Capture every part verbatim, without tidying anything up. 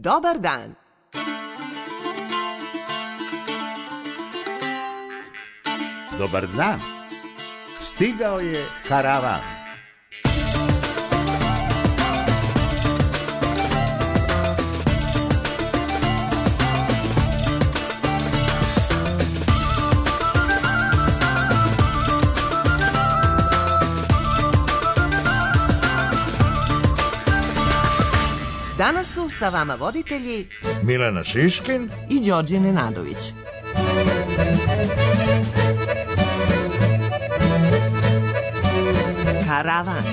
Dobar dan. Dobar dan. Stigao je karavan. Danas su sa vama voditelji Milena Šiškin i Đorđe Nenadović. Karavan.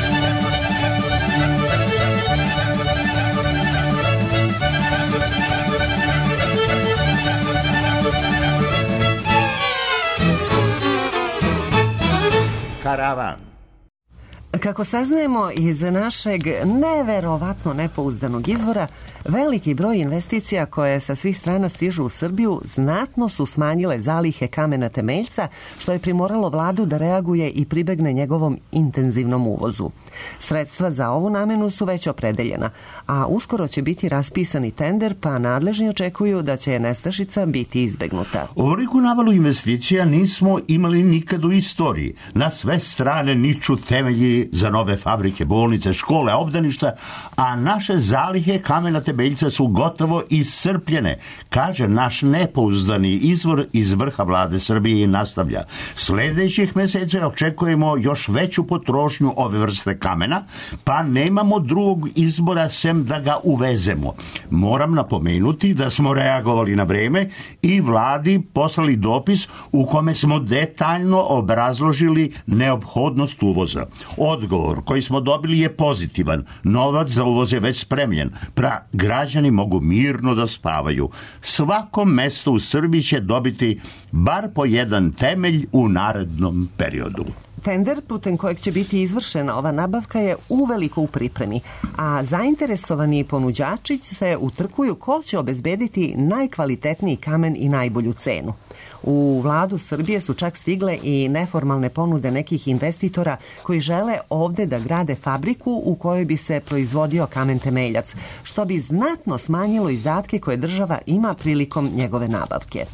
Karavan. Kako saznajemo iz našeg neverovatno nepouzdanog izvora, veliki broj investicija koje sa svih strana stižu u Srbiju znatno su smanjile zalihe kamena temeljca, što je primoralo vladu da reaguje i pribegne njegovom intenzivnom uvozu. Sredstva za ovu namenu su već opredeljena, a uskoro će biti raspisani tender, pa nadležni očekuju da će nestašica biti izbegnuta. Ovoliku navalu investicija nismo imali nikad u istoriji. Na sve strane niču temelji za nove fabrike, bolnice, škole, obdaništa, a naše zalihe kamena temeljca su gotovo iscrpljene, kaže naš nepouzdani izvor iz vrha vlade Srbije i nastavlja. Sljedećih mjeseca očekujemo još veću potrošnju ove vrste kamena, pa nemamo drugog izbora sem da ga uvezemo. Moram napomenuti da smo reagovali na vreme i vladi poslali dopis u kome smo detaljno obrazložili neophodnost uvoza. Odgovor koji smo dobili je pozitivan. Novac za uvoz je već spremljen. Pra građani mogu mirno da spavaju. Svako mesto u Srbiji će dobiti bar po jedan temelj u narednom periodu. Tender putem kojeg će biti izvršena ova nabavka je uveliko u pripremi, a zainteresovani ponuđači se utrkuju ko će obezbediti najkvalitetniji kamen i najbolju cenu. U vladu Srbije su čak stigle i neformalne ponude nekih investitora koji žele ovde da grade fabriku u kojoj bi se proizvodio kamen temeljac, što bi znatno smanjilo izdatke koje država ima prilikom njegove nabavke.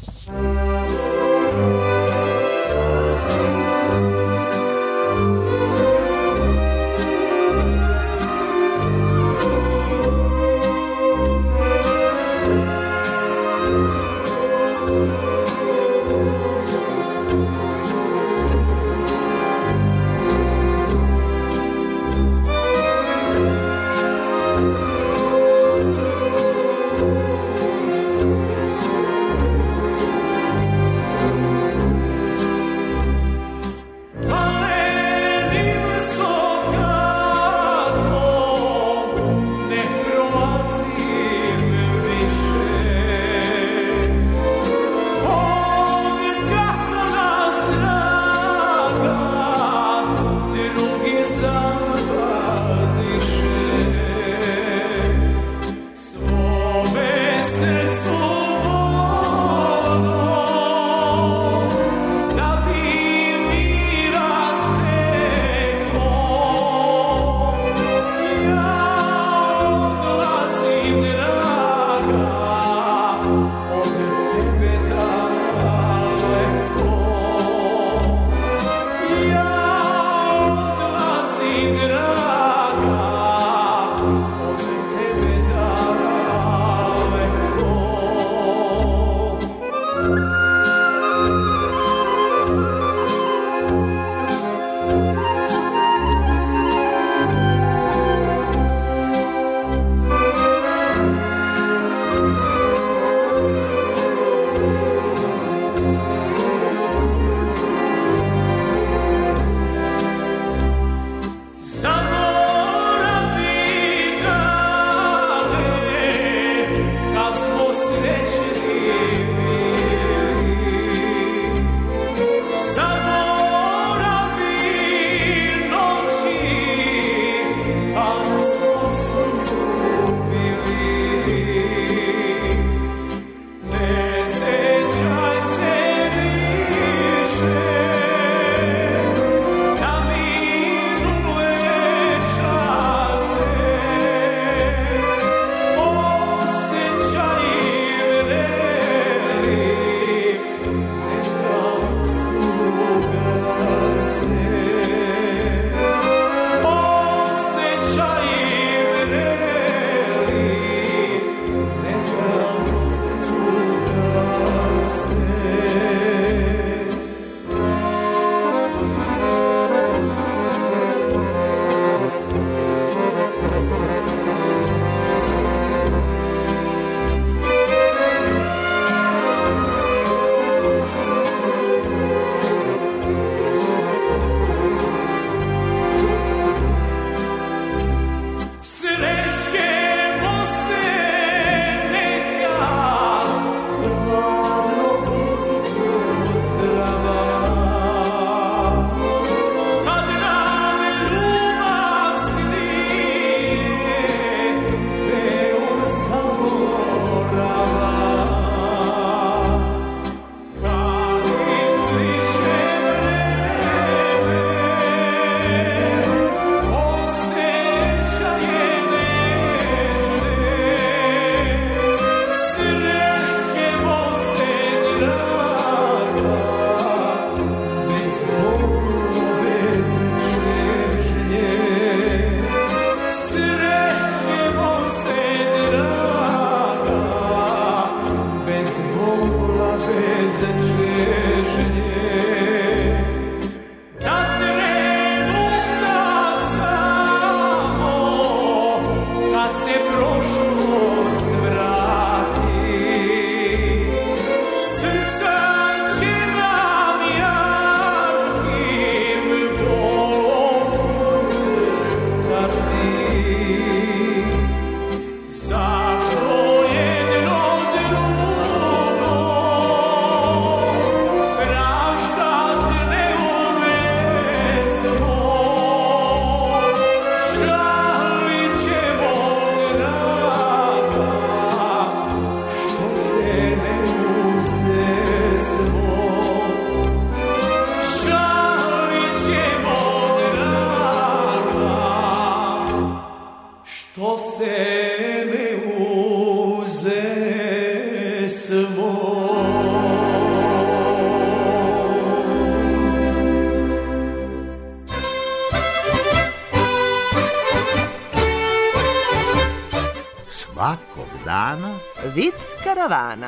rana. Vic karavana.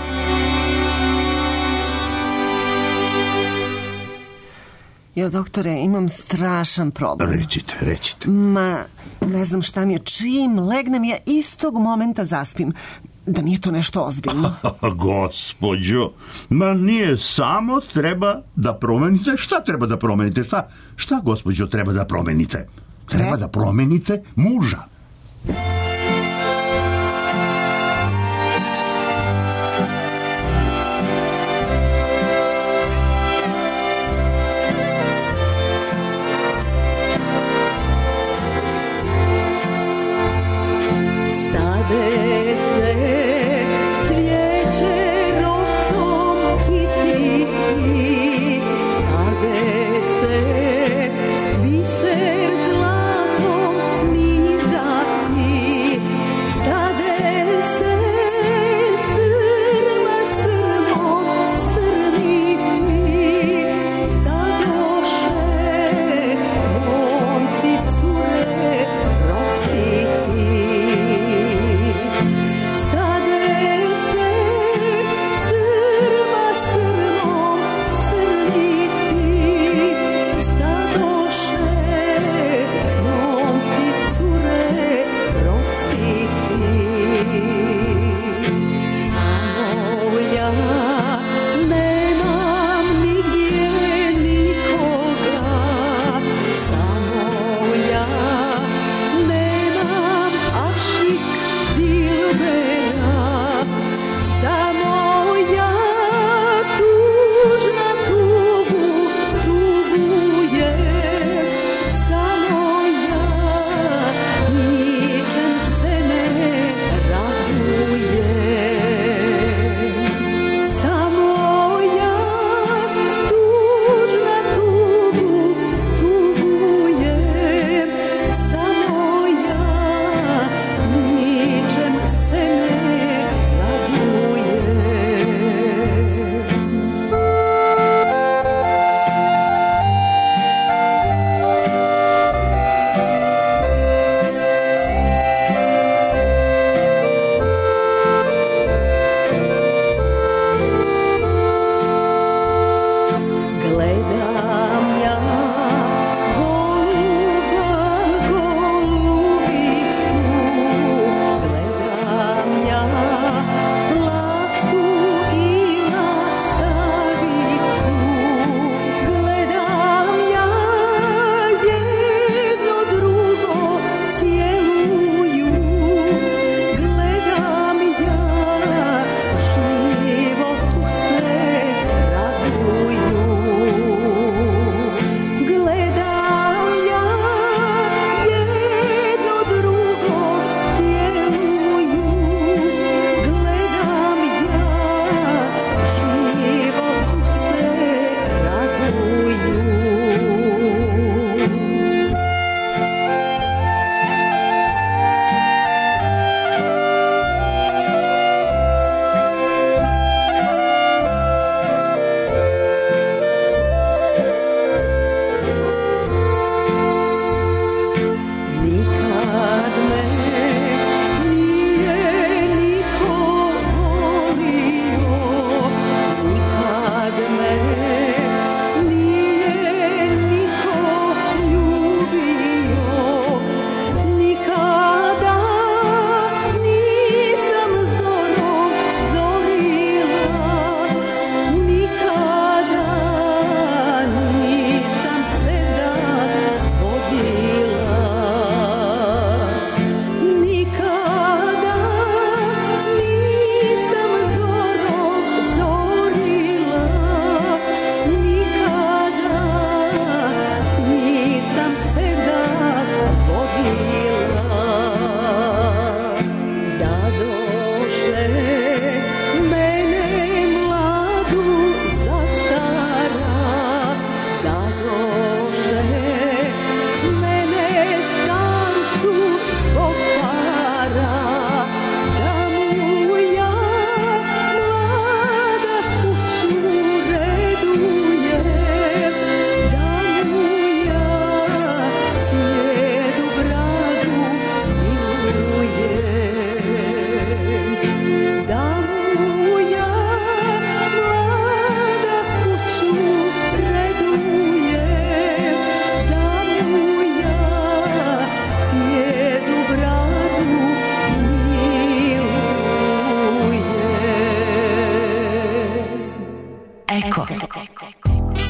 Jo, doktore, imam strašan problem. Recite, recite. Ma, ne znam šta mi je, čim legnem ja istog momenta zaspim. Da nije to nešto ozbiljno. Gospođo, ma nije samo treba da promenite. Šta treba da promenite? Šta, šta gospođo, treba da promenite? Treba Ne? da promenite muža. Stade se cvijeće rosom kititi, stade se biser zlatom nizati, stade se srma srmom srmiti, stadoše momci cure prositi. Stade se srma srmom srmiti, stadoše momci cure prositi. Samo ja nemam nigdje nikoga, samo ja nemam ašik dilbera, samo ja tužna tugu tugujem, samo ja ničem se ne radujem, samo ja tužna tugu tugujem, samo ja ničem se ne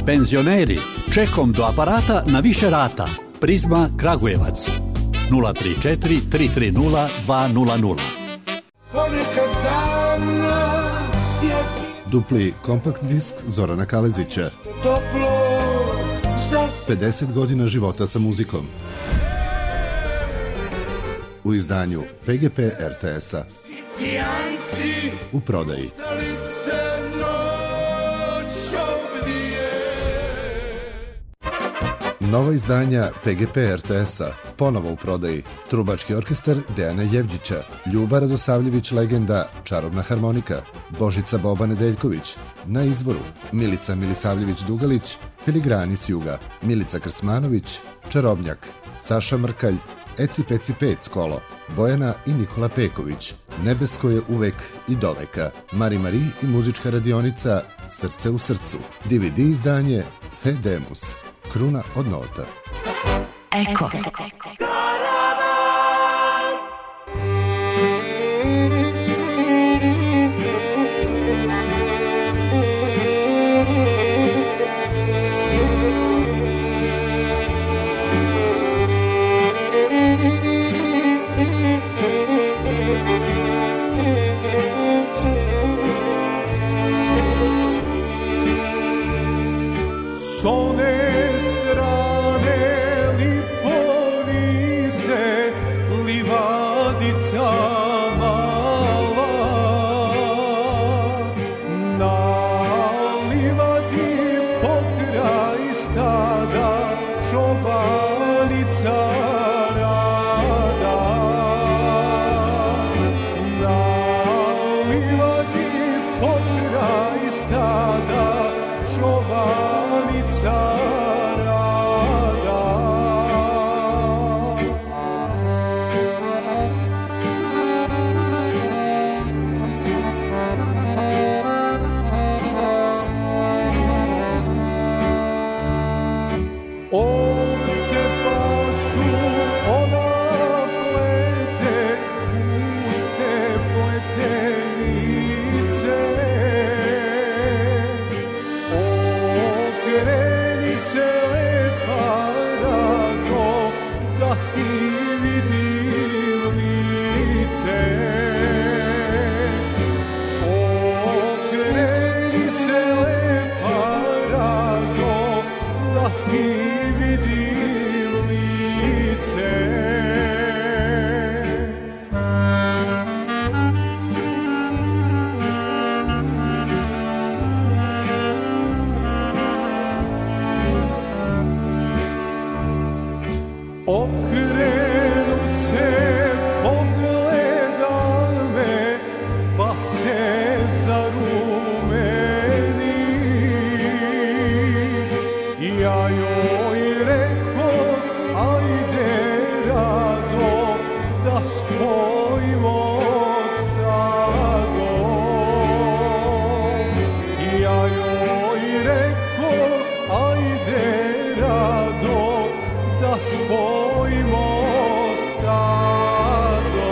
Penzioneri, čekom do aparata na više rata. Prizma Kragujevac. nula tri četiri tri tri nula dva nula nula. Dupli kompakt disk Zorana Kalezića. pedeset godina života sa muzikom. U izdanju P G P R T S-a. U prodaji. Nova izdanja P G P R T S-a. Ponovo u prodaji. Trubački orkestar Dejana Jevđića, Ljuba Radosavljević legenda, Čarobna harmonika, Božica Boba Nedeljković, na izvoru Milica Milisavljević Dugalić, Filigrani s juga, Milica Krsmanović, Čarobnjak, Saša Mrkalj, Eci Peci Pec kolo, Bojana i Nikola Peković, Nebesko je uvek i doveka, Mari Mari i muzička radionica Srce u srcu, D V D izdanje Fedemus, Kruna od nota. Eko. S one strane Lipovice, livadica mala, na livadi pokraj stada čobanica rada, na livadi pokraj stada čobanica rada. Ovce pasu ona plete, puste pletenice. Okreni se lepa rado, da ti vidim lice. Okreni se lepa rado, da ti vidim lice. Okrenu se, pogleda me, pa se zarumeni. Ja joj reko, ajde rado, da spojimo stado. Ja joj reko, ajde rado, da spojimo stado.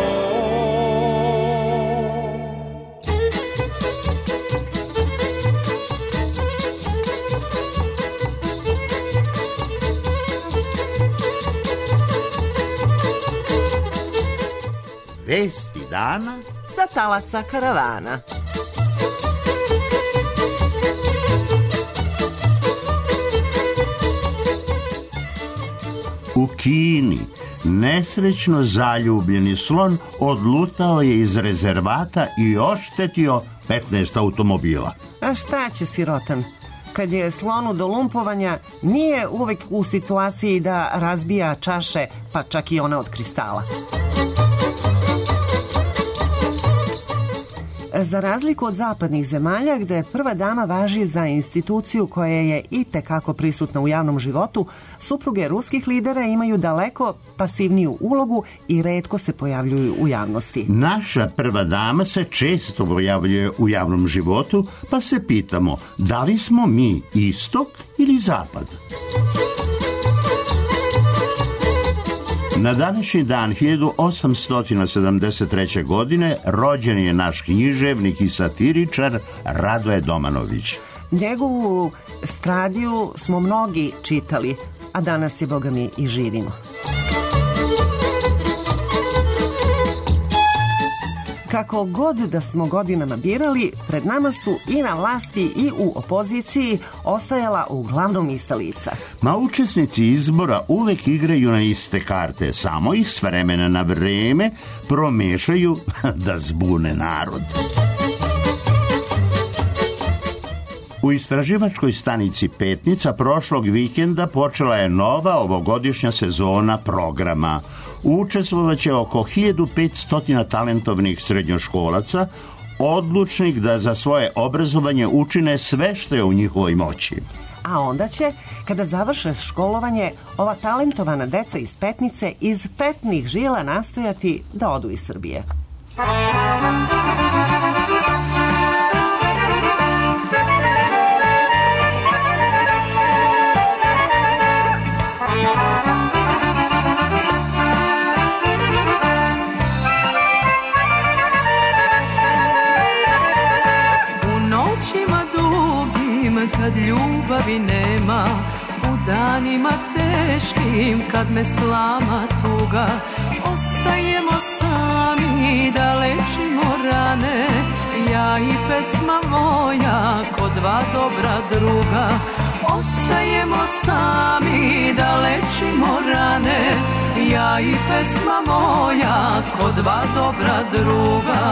Vesti dana Sa talasa karavana. U Kini nesrećno zaljubljeni slon odlutao je iz rezervata i oštetio petnaest automobila. A šta će sirotan? Kad je slonu do lumpovanja, nije uvek u situaciji da razbija čaše, pa čak i one od kristala. Za razliku od zapadnih zemalja, gde prva dama važi za instituciju koja je i tekako prisutna u javnom životu, supruge ruskih lidera imaju daleko pasivniju ulogu i retko se pojavljuju u javnosti. Naša prva dama se često pojavljuje u javnom životu, pa se pitamo da li smo mi istok ili zapad. Na današnji dan hiljadu osamsto sedamdeset treće. godine rođen je naš književnik i satiričar Radoje Domanović. Njegovu Stradiju smo mnogi čitali, a danas je, boga mi, i živimo. Kako god da smo godinama birali, pred nama su i na vlasti i u opoziciji ostajala uglavnom ista lica. Ma učesnici izbora uvek igraju na iste karte, samo ih s vremena na vreme promešaju da zbune narod. U istraživačkoj stanici Petnica prošlog vikenda počela je nova ovogodišnja sezona programa. Učestvovaće oko hiljadu petsto talentovnih srednjoškolaca, odlučnih da za svoje obrazovanje učine sve što je u njihovoj moći. A onda će, kada završe školovanje, ova talentovana deca iz Petnice iz petnih žila nastojati da odu iz Srbije. Kad ljubavi nema, u danima teškim, kad me slama tuga, ostajemo sami da lečimo rane, ja i pesma moja, ko dva dobra druga. Ostajemo sami da lečimo rane, ja i pesma moja, ko dva dobra druga.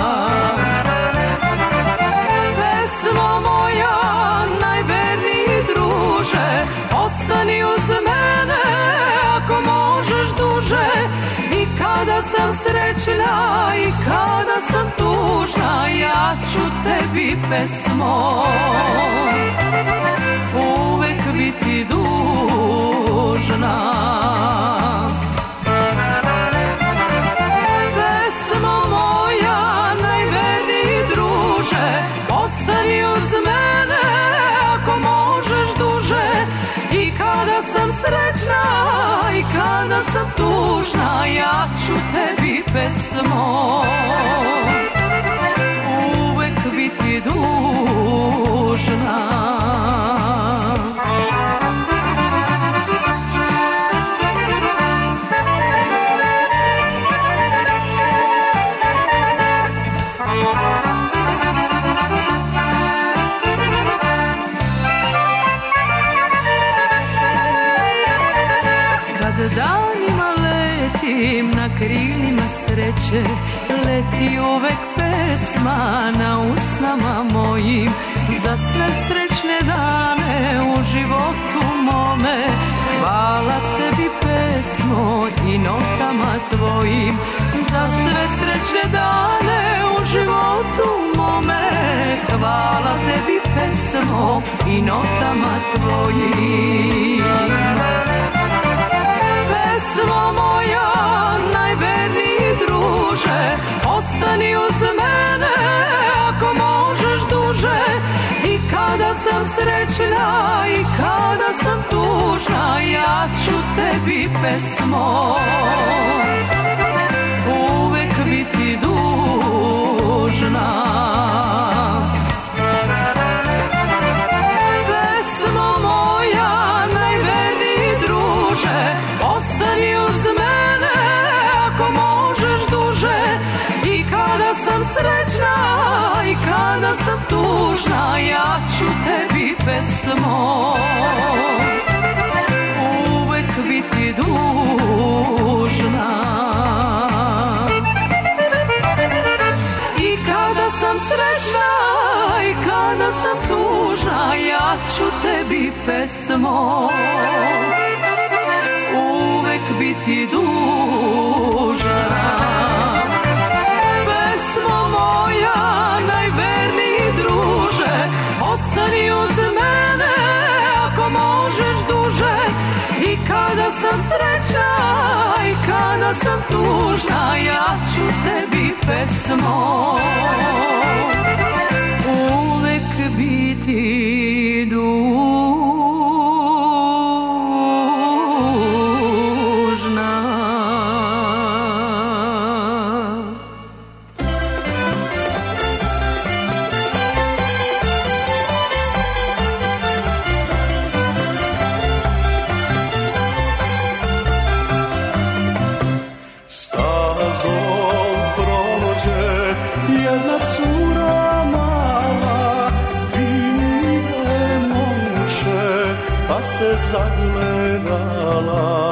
Pesmo moja, najverniji druže, ostani uz mene ako možeš duže. I kada sam srećna i kada sam tužna, ja ću tebi, pesmo, uvek biti dužna. Pesmo moja, najverniji druže, ostani uz mene ako možeš duže. I kada sam srećna i kada sam tužna, ja ću tebi, pesmo, uvek biti dužna. Danima letim na krilima sreće, leti uvek pesma na usnama mojim. Za sve srećne dane u životu mome, hvala tebi, pesmo, i notama tvojim. Za sve srećne dane u životu mome, hvala tebi, pesmo, i notama tvojim. Pesmo moja, najverniji druže, ostani uz mene ako možeš duže. I kada sam srećna i kada sam tužna, ja ću tebi, pesmo, uvek biti dužna. Pesmo moja, najverniji druže, ostani uz mene ako možeš duže. I kada sam srećna i kada sam tužna, ja ću tebi, pesmo, uvek biti dužna. I kada sam srećna i kada sam tužna, ja ću tebi, pesmo, uvek biti dužna. Pesmo moja, najverniji druže, ostani uz mene ako možeš duže. I kada sam srećna i kada sam tužna, ja ću tebi, pesmo, uvek biti dužna. se zagledala.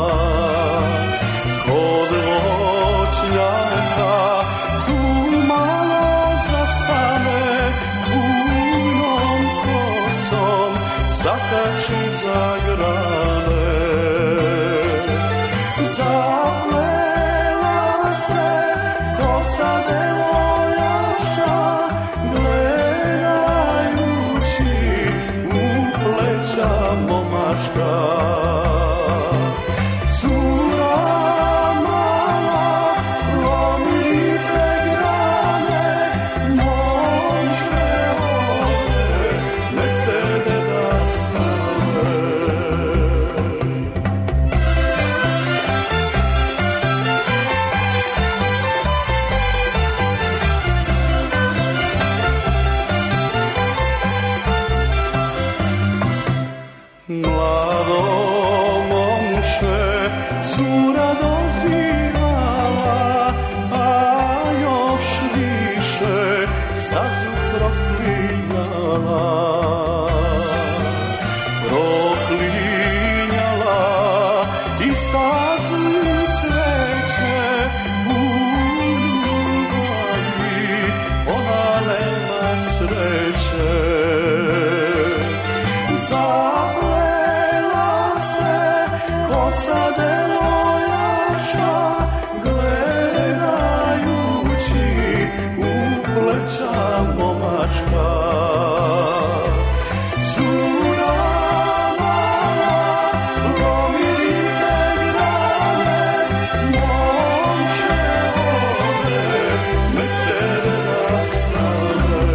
Kod voćnjaka tu malo zastane, punom kosom zakači za grane. Zaplela se kosa devojaka, gledajući u pleća momaška. Cura mala, lomite grane, može ode, nek te deda stane. Mlado momče, cura dozirala, a još više stazu proklinjala. Proklinjala i stazu i cveće, u ljubavi ona nema sreće. Zaplela se kosa devojaka, gledajući u pleća momačka. Cura mala, lomite grane, momče ode, nek te deda stane.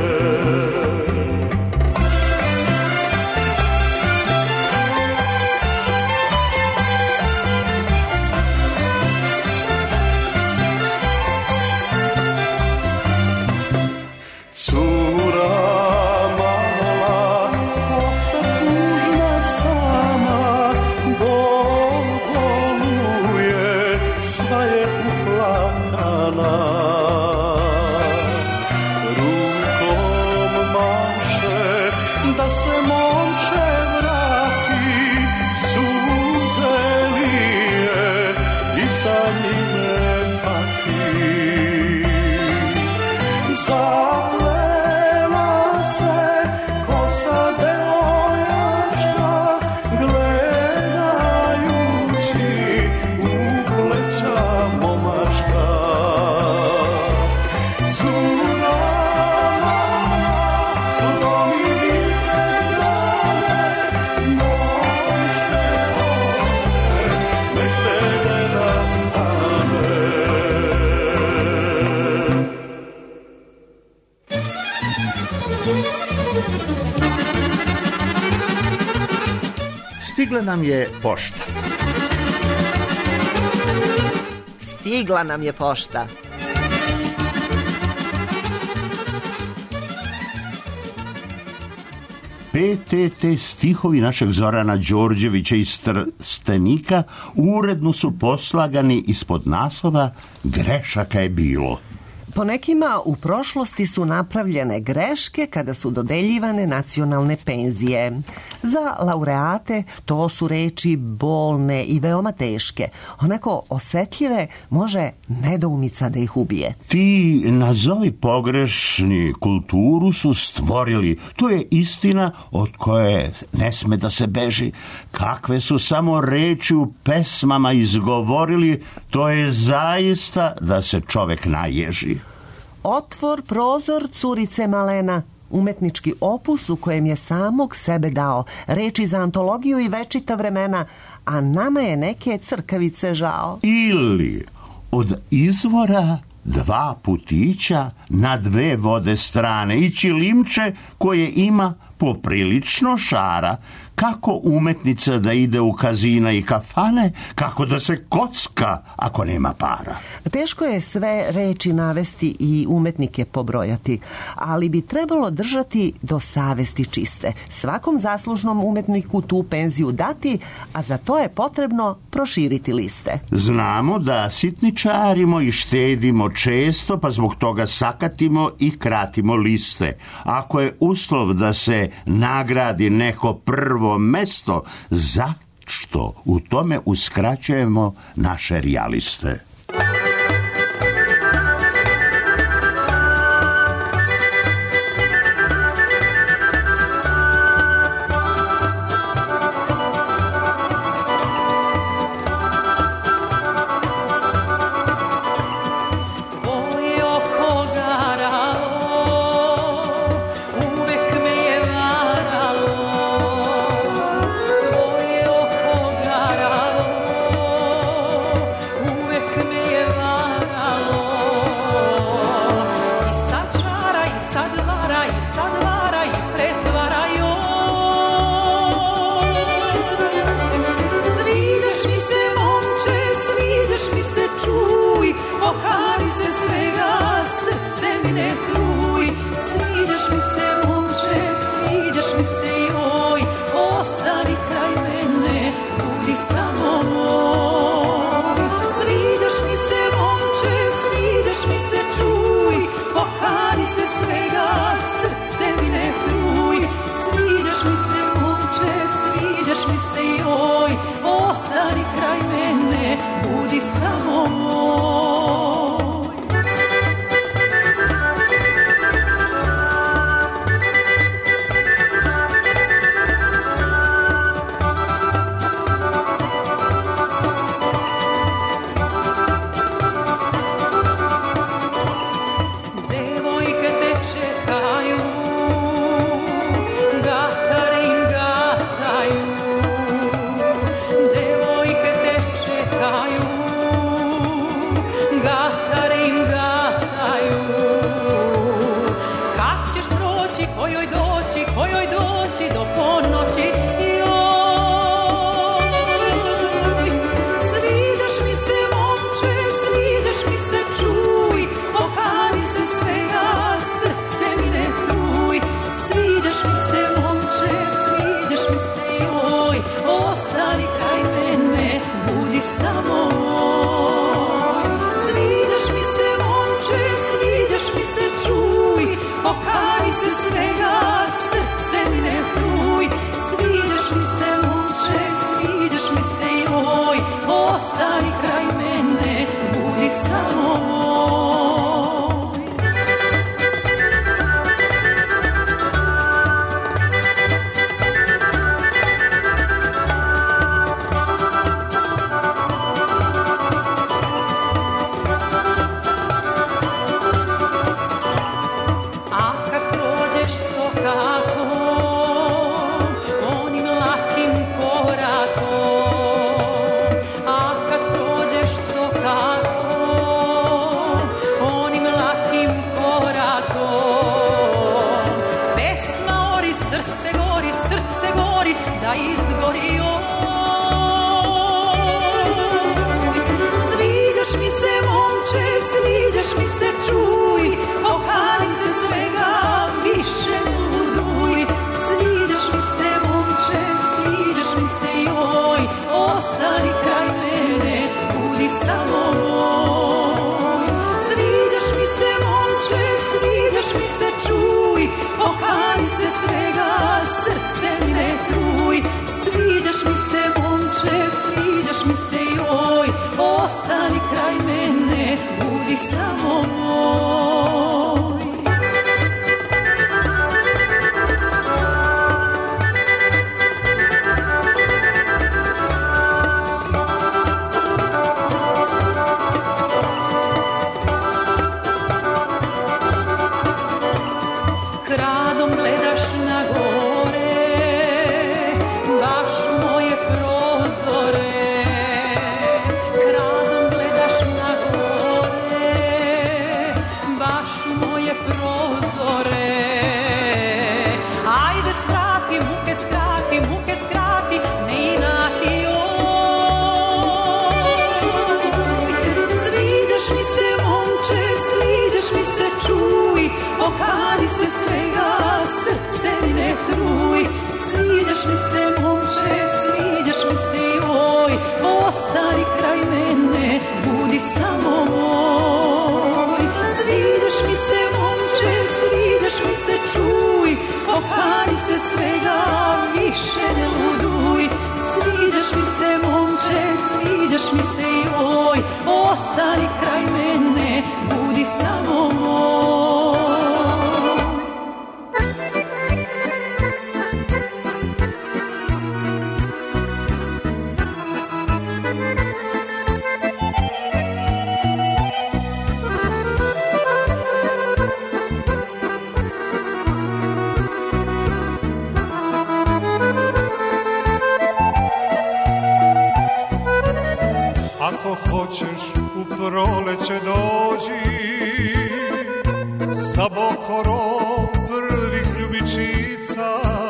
Cura mala, osta tužna sama, bol boluje, sva je uplakana. Rukom maše da se momče vrati, suze lije i za njime pati. Zaplela se kosa devojaka, gledajući u pleća momaška. Cura mala, lomite grane, momče ode, nek te deda stane. Stigla nam je pošta. Stigla nam je pošta. P T T stihovi našeg Zorana Đorđevića iz Trstenika uredno su poslagani ispod naslova Grešaka je bilo. Po nekima u prošlosti su napravljene greške kada su dodeljivane nacionalne penzije. Za laureate to su reči bolne i veoma teške. Onako osetljive može nedoumica da ih ubije. Ti nazovi pogrešni kulturu su stvorili. To je istina od koje ne sme da se beži. Kakve su samo reči u pesmama izgovorili, to je zaista da se čovek naježi. Otvor prozor, curice malena, umetnički opus u kojem je samog sebe dao, reči za antologiju i večita vremena, a nama je neke crkavice žao. Ili od izvora dva putića na dve vode strane i čilimče koje ima poprilično šara. Kako umetnica da ide u kazina i kafane, kako da se kocka ako nema para. Teško je sve reči navesti i umetnike pobrojati, ali bi trebalo držati do savesti čiste. Svakom zaslužnom umetniku tu penziju dati, a za to je potrebno proširiti liste. Znamo da sitničarimo i štedimo često, pa zbog toga sakatimo i kratimo liste. Ako je uslov da se te nagradi neko prvo mesto. Zašto u tome uskraćujemo naše realiste? Budi samo moj, sviđaš mi se momče, hoćeš u proleće dođi, sa bohorom prvih ljubičica,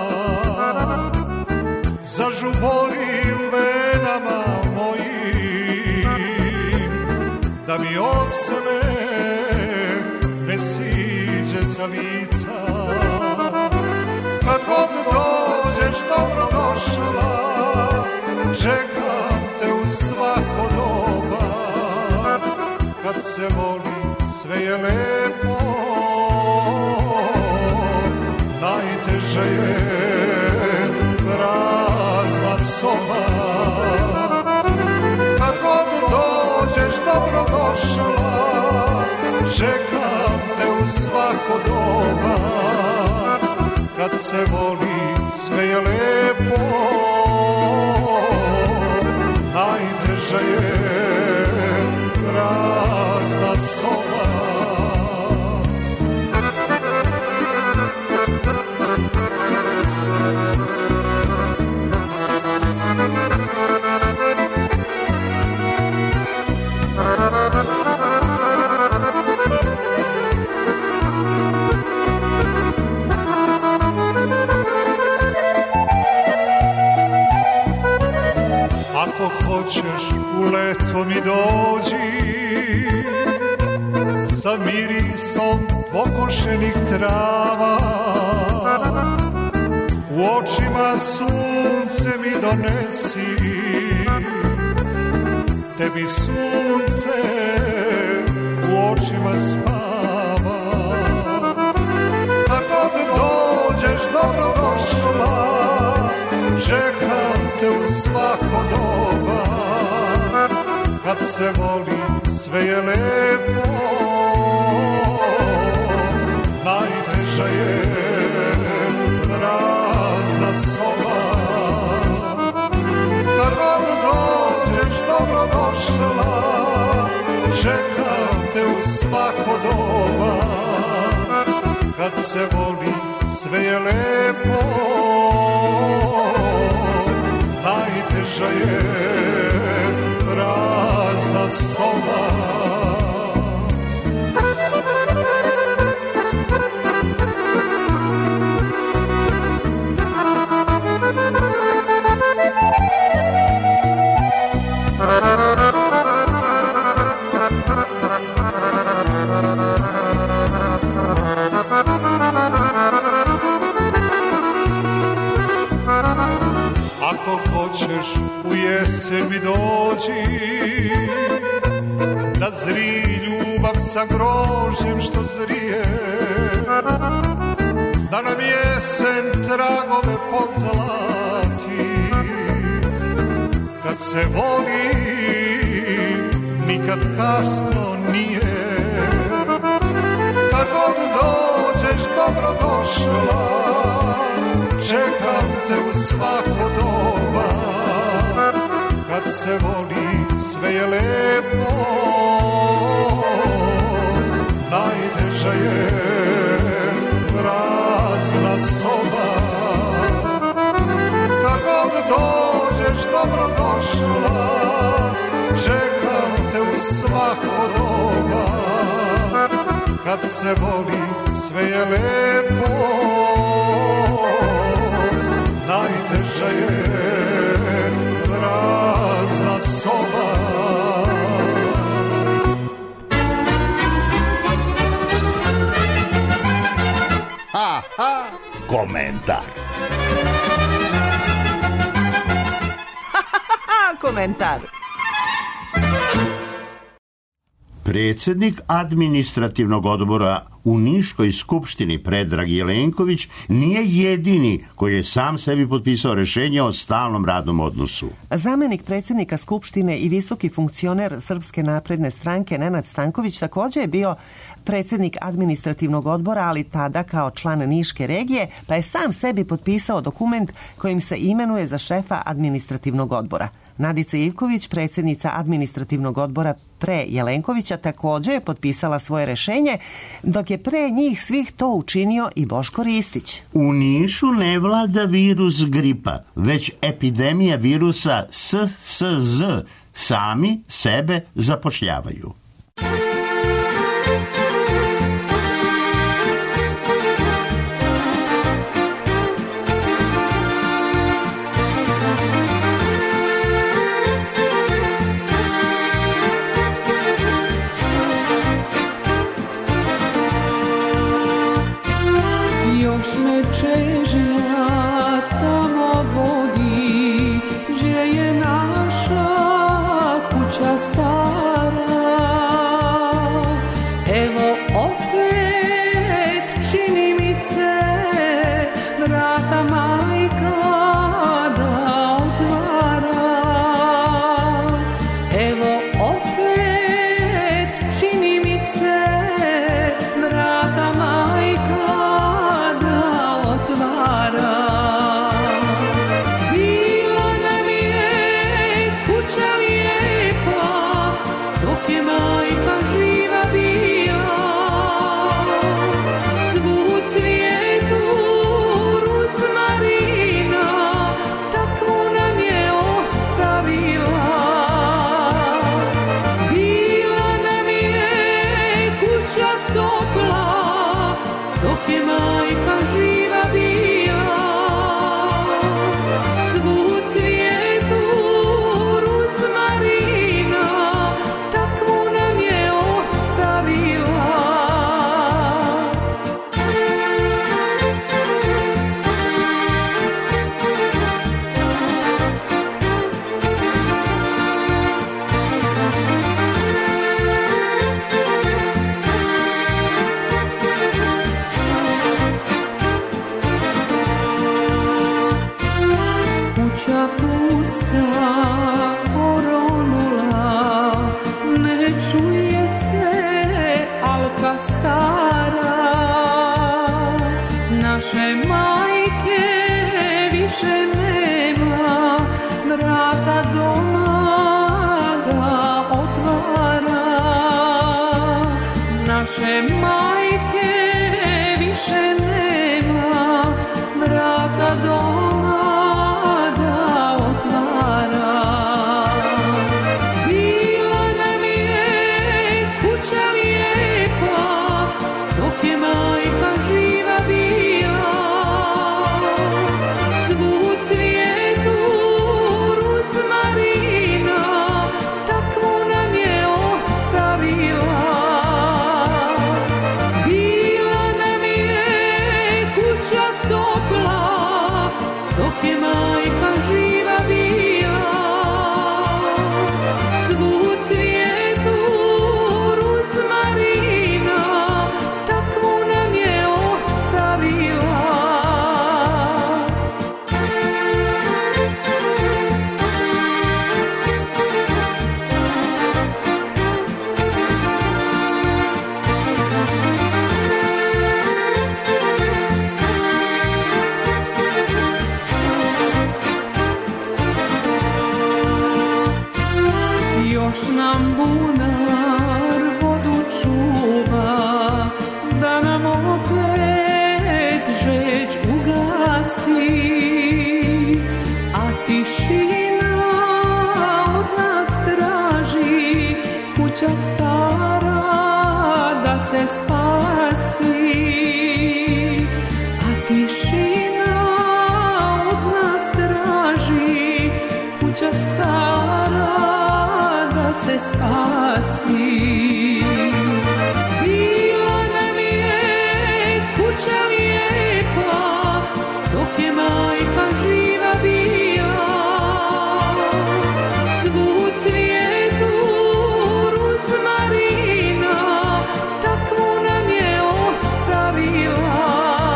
zažubori u venama mojim, da mi osmeh ne siđe sa lica. Kad god dođeš dobro došla, čekam te u svako doba. Kad se voli sve je lepo, najteže je prazna soba. Kad god dođeš dobro došla, čekam te u svako doba. Kad se voli sve je lepo, najteže je prazna soba. Ako hoćeš u leto mi dođi, sa mirisom pokošenih trava, u očima sunce mi donesi, tebi sunce u očima spava. Kad god dođeš dobro došla, čekam te u svako doba. Kad se voli sve je lepo, najteža je prazna soba. Kad god dođeš dobro došla, čekam te u svako doba. Kad se voli sve je lepo, najteža je prazna soba. Ako hoćeš u jesen mi dođi, da zri ljubav sa grožnjem što zrije, da nam jesen tragove podzlati. Kad se voli, nikad kasno nije. Kad god dođeš dobro došla, čekam te u svako doba. Kad se voli sve je lepo, najteža je prazna soba. Kad god dođeš dobro došla, čekam te u svako doba. Kad se voli sve je lepo, najteža je prazna soba. Ha, ha, komentar. Komentar. Predsjednik administrativnog odbora u Niškoj skupštini Predrag Jelenković nije jedini koji je sam sebi potpisao rješenje o stalnom radnom odnosu. Zamenik predsjednika skupštine i visoki funkcioner Srpske napredne stranke Nenad Stanković također je bio predsjednik administrativnog odbora, ali tada kao član Niške regije, pa je sam sebi potpisao dokument kojim se imenuje za šefa administrativnog odbora. Nadica Ivković, predsjednica administrativnog odbora pre Jelenkovića, također je potpisala svoje rješenje, dok je pre njih svih to učinio i Boško Ristić. U Nišu ne vlada virus gripa, već epidemija virusa S S Z, sami sebe zapošljavaju. Još me čežnja tamo vodi, gdje je naša kuća stara. Evo opet čini mi se vrata majka da otvara. Evo opet čini mi se vrata majka da otvara. Bila nam je kuća lijepa dok je majka živa bila. Svu cvijetu ruzmarina takvu nam je ostavila. Bila nam je kuća topla dok je majka živa bila. Svu cvijetu ruzmarina takvu nam je ostavila. Kuća pusta oronula, ne čuje se alka stara. Naše majke više nema, vrata doma da otvara. Naše majke više nema, vrata doma da otvara. Bila nam je kuća lijepa dok je majka živa bila. Svu cvijetu ruzmarina takvu nam je ostavila. Bila nam je kuća topla dok je majka živa bila. Svu cvijetu ruzmarina takvu nam je ostavila. Još nam bunar vodu čuva, da nam opet žeć ugasi. A tišina od nas traži, kuća stara da se spasi. A tišina od nas traži, kuća stara da se spasi. Bila nam je kuća lijepa dok je majka živa bila. Svu cvijetu ruzmarina takvu nam je ostavila.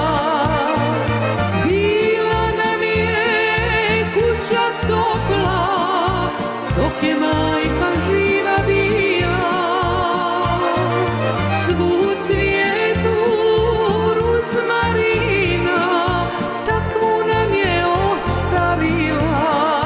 Bila nam je kuća topla dok je majka živa bila. Svu cvijetu ruzmarina takvu nam je ostavila.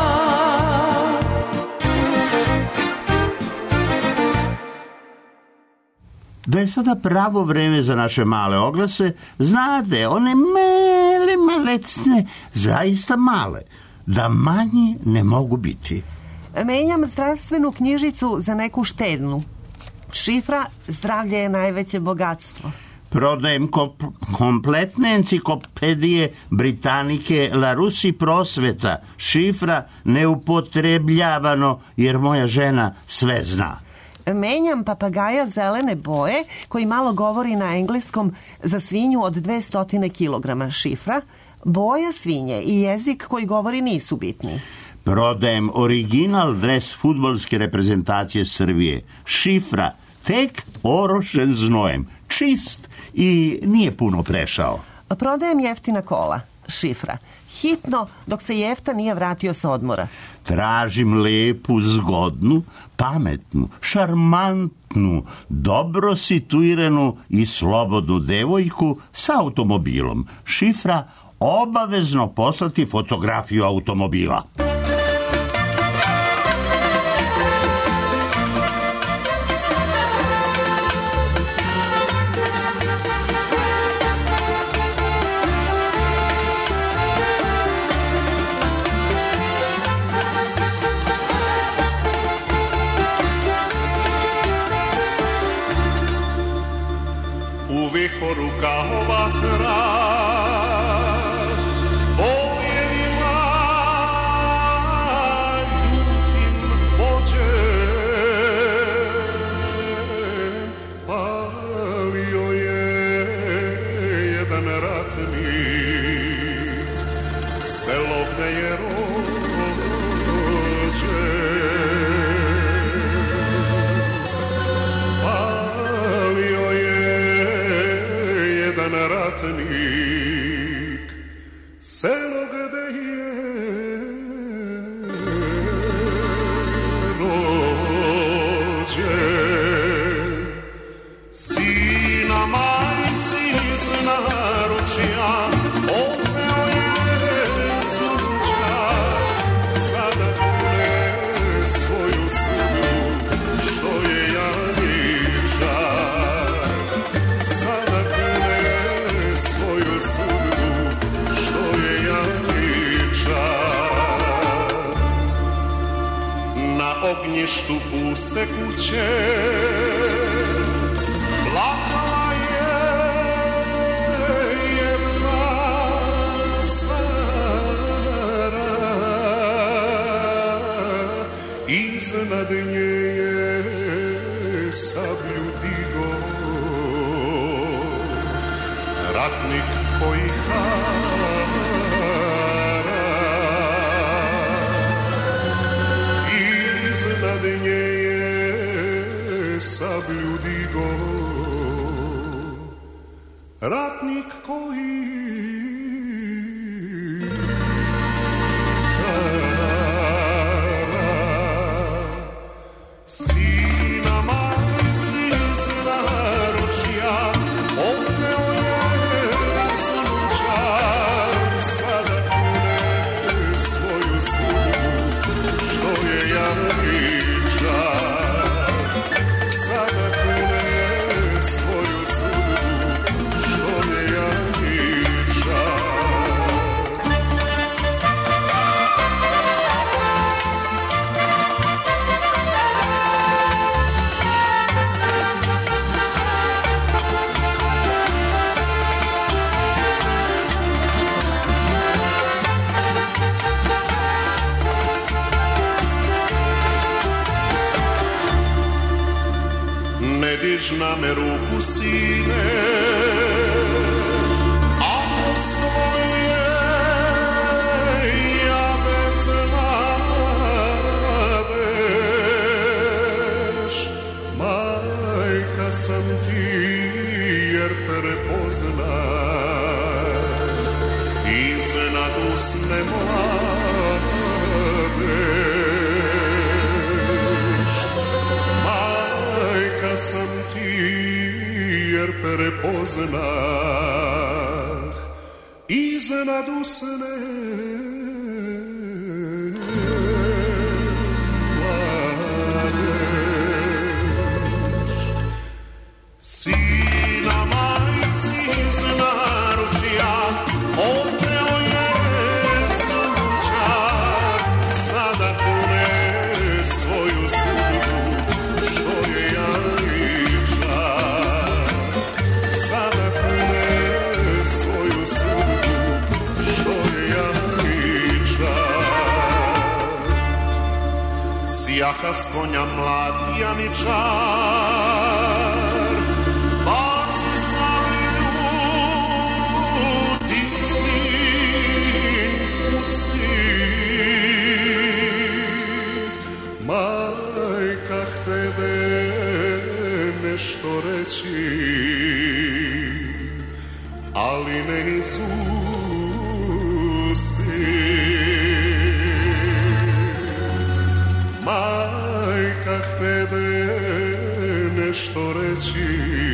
Da je sada pravo vreme za naše male oglase, znate, one male, malecne, zaista male, da manje ne mogu biti. Menjam zdravstvenu knjižicu za neku štednu. Šifra: zdravlje je najveće bogatstvo. Prodajem kop- kompletne enciklopedije Britanike La Rusi prosveta. Šifra: neupotrebljavano, jer moja žena sve zna. Menjam papagaja zelene boje koji malo govori na engleskom za svinju od dvesta kilograma. Šifra: boja svinje i jezik koji govori nisu bitni. Prodajem original dres fudbalske reprezentacije Srbije. Šifra: tek orošen znojem, čist i nije puno prešao. Prodajem jeftina kola. Šifra: hitno, dok se Jefta nije vratio sa odmora. Tražim lepu, zgodnu, pametnu, šarmantnu, dobro situiranu i slobodnu devojku sa automobilom. Šifra: obavezno poslati fotografiju automobila. U vihoru kao vatra, bojevima ljutim vođe, palio je jedan ratnik, selo gde je rođe. Palio je jedan ratnik, selo gde je rođen. Sina majci iz naručja odveo je sunčar, sada kune svoju sudbu, što je janičar. Sada kune svoju sudbu, što je janičar. Na ognjištu puste kuće plakala je jedna stara, iznad nje je sablju digo ratnik koji hara, iznad nje je sablju digo ratnik koji hara. Sina majci iz naručja odveo je sunčar, sada kune svoju sudbu, što je janičar. Sada kune svoju sudbu, što je janičar. Ne diž na me ruku, sine, ako svoje ja bez nadeš. Majka sam ti jer prepoznaj iznad usne mladeš. Majka sam ti jer prepoznah iznad usne mladeš. Sina majci iz naručja odveo je sunčar, sada kune Jaka s konja mlad janičar, baci sablju, dizmin pusti. Majka htede nešto reći, ali ne izusti. Majka htede nešto reći,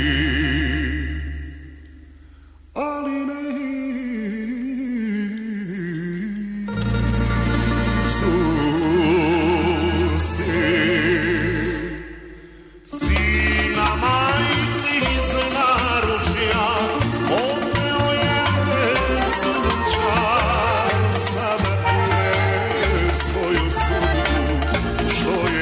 ali ne izusti. Sina majci iz naručja oteo je sunčar, sada kune svoju sudbu, što je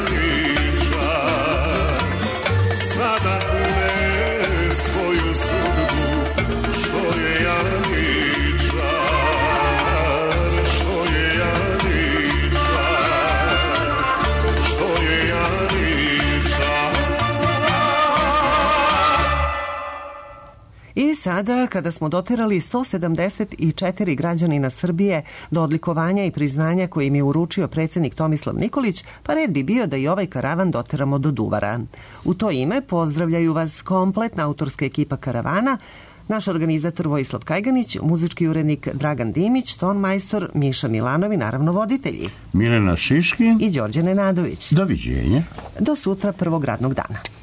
janičar. Sada kune svoju sudbu, što je janičar, što je janičar, što je janičar. I sada, kada smo doterali sto sedamdeset četiri građanina Srbije do odlikovanja i priznanja koje im je uručio predsjednik Tomislav Nikolić, pa red bi bio da i ovaj karavan doteramo do Duvara. U to ime pozdravljaju vas kompletna autorska ekipa karavana, naš organizator Vojislav Kajganić, muzički urednik Dragan Dimić, ton majstor Miša Milanov i naravno voditelji Milena Šiškin i Đorđe Nenadović. Doviđenja. Do sutra prvog radnog dana.